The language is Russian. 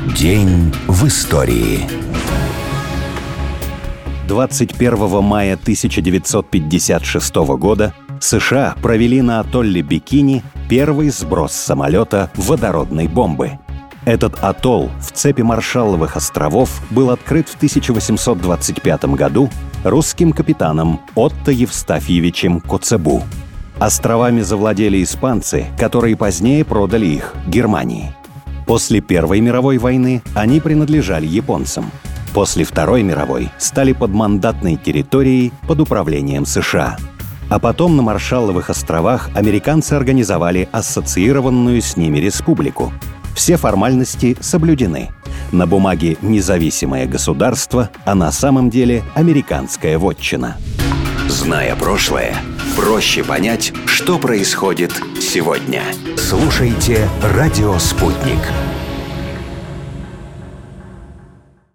День в истории. 21 мая 1956 года США провели на атолле Бикини первый сброс с самолета водородной бомбы. Этот атолл в цепи Маршалловых островов был открыт в 1825 году русским капитаном Отто Евстафьевичем Коцебу. Островами завладели испанцы, которые позднее продали их Германии. После Первой мировой войны они принадлежали японцам. После Второй мировой стали подмандатной территорией под управлением США. А потом на Маршалловых островах американцы организовали ассоциированную с ними республику. Все формальности соблюдены. На бумаге независимое государство, а на самом деле американская вотчина. Зная прошлое, проще понять, что происходит сегодня. Слушайте «Радио Спутник».